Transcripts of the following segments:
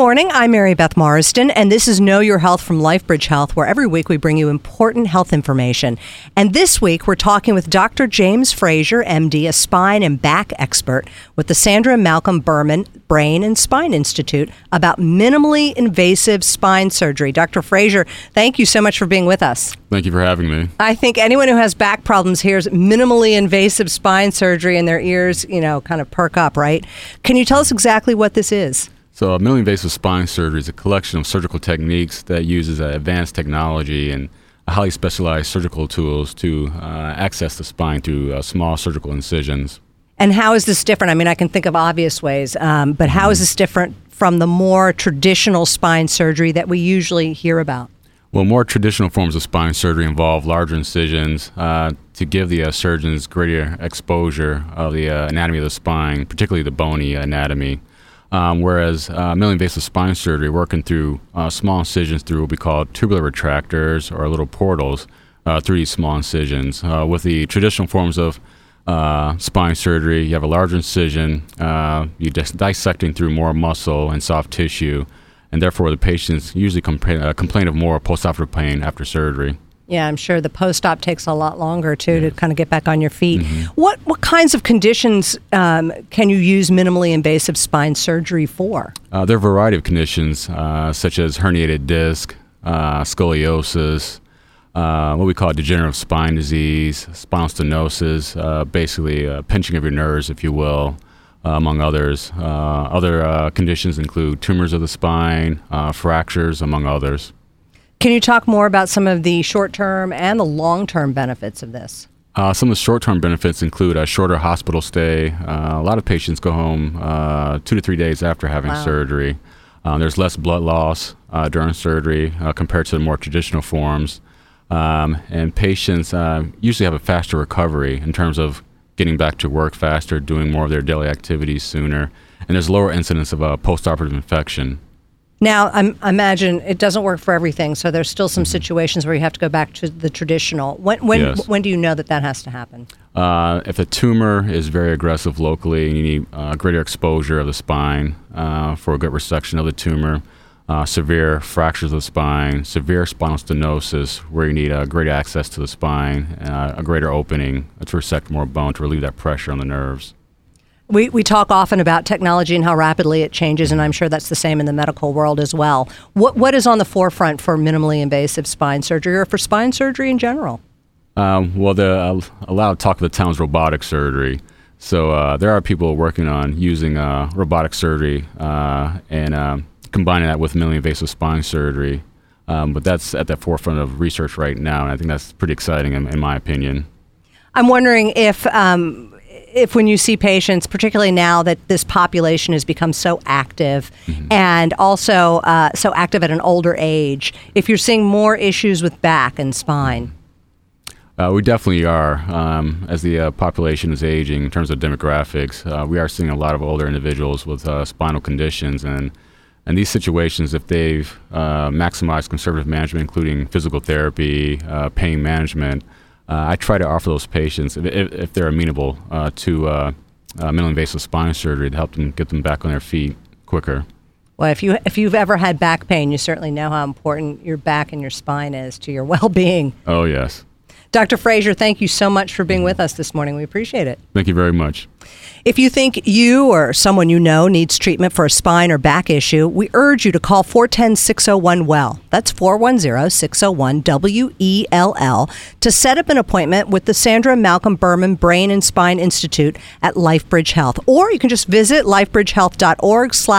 morning. I'm Mary Beth Marsden, and this is Know Your Health from LifeBridge Health, where every week we bring you important health information. And this week we're talking with Dr. James Frazier, MD, a spine and back expert with the Sandra Malcolm Berman Brain and Spine Institute, about minimally invasive spine surgery. Dr. Frazier, thank you so much for being with us. Thank you for having me. I think anyone who has back problems hears minimally invasive spine surgery and their ears, kind of perk up, right? Can you tell us exactly what this is? So minimally invasive spine surgery is a collection of surgical techniques that uses advanced technology and highly specialized surgical tools to access the spine through small surgical incisions. And how is this different? I mean, I can think of obvious ways, but how is this different from the more traditional spine surgery that we usually hear about? Well, more traditional forms of spine surgery involve larger incisions to give the surgeons greater exposure of the anatomy of the spine, particularly the bony anatomy. Whereas minimally invasive spine surgery, working through small incisions through what we call tubular retractors or little portals through these small incisions. With the traditional forms of spine surgery, you have a larger incision, you're dissecting through more muscle and soft tissue, and therefore the patients usually complain of more postoperative pain after surgery. Yeah, I'm sure the post-op takes a lot longer, too, to kind of get back on your feet. Mm-hmm. What kinds of conditions can you use minimally invasive spine surgery for? There are a variety of conditions, such as herniated disc, scoliosis, what we call degenerative spine disease, spinal stenosis, basically pinching of your nerves, if you will, among others. Other conditions include tumors of the spine, fractures, among others. Can you talk more about some of the short-term and the long-term benefits of this? Some of the short-term benefits include a shorter hospital stay. A lot of patients go home 2 to 3 days after having surgery. There's less blood loss during surgery compared to the more traditional forms. And patients usually have a faster recovery in terms of getting back to work faster, doing more of their daily activities sooner. And there's lower incidence of postoperative infection. Now, I imagine it doesn't work for everything, so there's still some situations where you have to go back to the traditional. When do you know that has to happen? If a tumor is very aggressive locally and you need greater exposure of the spine for a good resection of the tumor, severe fractures of the spine, severe spinal stenosis where you need greater access to the spine, a greater opening to resect more bone to relieve that pressure on the nerves. We talk often about technology and how rapidly it changes, and I'm sure that's the same in the medical world as well. What is on the forefront for minimally invasive spine surgery or for spine surgery in general? Well, a lot of talk of the town is robotic surgery. So there are people working on using robotic surgery and combining that with minimally invasive spine surgery. But that's at the forefront of research right now, and I think that's pretty exciting in my opinion. I'm wondering if when you see patients, particularly now that this population has become so active and also so active at an older age, if you're seeing more issues with back and spine. We definitely are. As the population is aging in terms of demographics, we are seeing a lot of older individuals with spinal conditions. And these situations, if they've maximized conservative management, including physical therapy, pain management, I try to offer those patients, if they're amenable to minimally invasive spine surgery, to help them get them back on their feet quicker. Well, if you've ever had back pain, you certainly know how important your back and your spine is to your well-being. Oh, yes. Dr. Frazier, thank you so much for being with us this morning. We appreciate it. Thank you very much. If you think you or someone you know needs treatment for a spine or back issue, we urge you to call 410-601-WELL. That's 410-601-WELL to set up an appointment with the Sandra Malcolm Berman Brain and Spine Institute at LifeBridge Health. Or you can just visit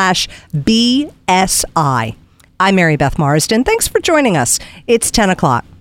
lifebridgehealth.org/BSI. I'm Mary Beth Marsden. Thanks for joining us. It's 10 o'clock.